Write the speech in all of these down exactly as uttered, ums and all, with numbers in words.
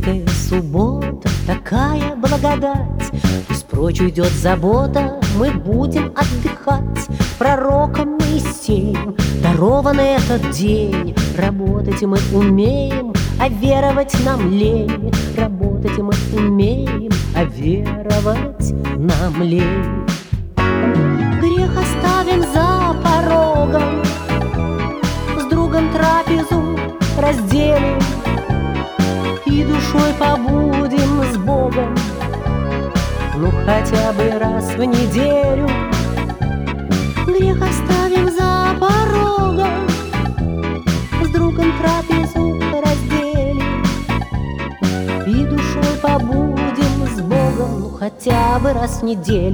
Еврейская суббота, такая благодать. Пусть прочь уйдет забота, мы будем отдыхать. Пророком Моисеем дарован этот день. Работать мы умеем, а веровать нам лень. Работать мы умеем, а веровать нам лень. Грех оставим за порогом, с другом трапезу разделим и душой побудем с Богом, ну хотя бы раз в неделю. Грех оставим за порогом, с другом трапезу разделим и душой побудем с Богом, ну хотя бы раз в неделю.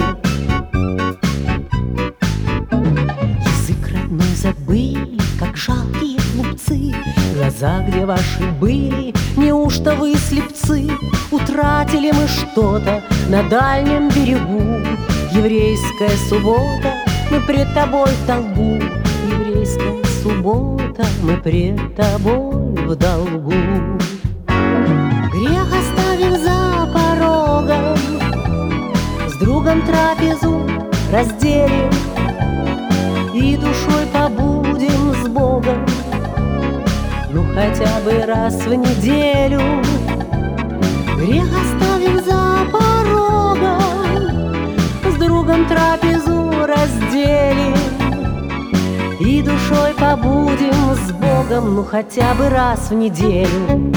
Язык родной забыли, как жалкие глупцы. Глаза, где ваши были, неужто вы слепцы? Утратили мы что-то на дальнем берегу. Еврейская суббота, мы пред тобой в долгу. Еврейская суббота, мы пред тобой в долгу. Грех оставим за порогом, с другом трапезу разделим и душой побудем с Богом, ну хотя бы раз в неделю. Грех оставим за порогом, с другом трапезу разделим и душой побудем с Богом, ну хотя бы раз в неделю.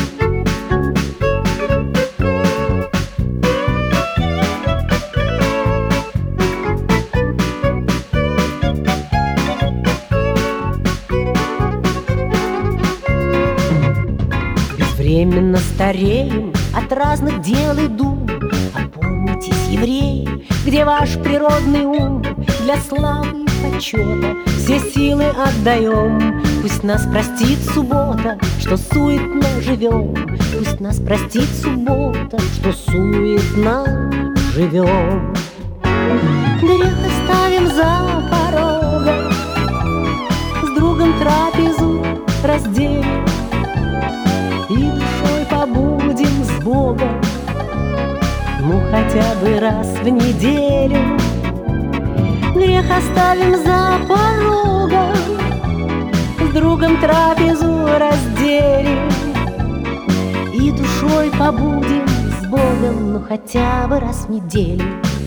Временно стареем от разных дел и дум. Опомнитесь, евреи, где ваш природный ум? Для славы и почета все силы отдаем. Пусть нас простит суббота, что суетно живем. Пусть нас простит суббота, что суетно живем. Грех оставим за порогом, с другом трапезу разделим и душой побудем с Богом, ну хотя бы раз в неделю. Грех оставим за порогом, с другом трапезу разделим и душой побудем с Богом, ну хотя бы раз в неделю.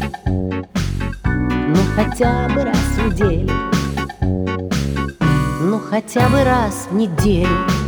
Ну хотя бы раз в неделю. Ну хотя бы раз в неделю.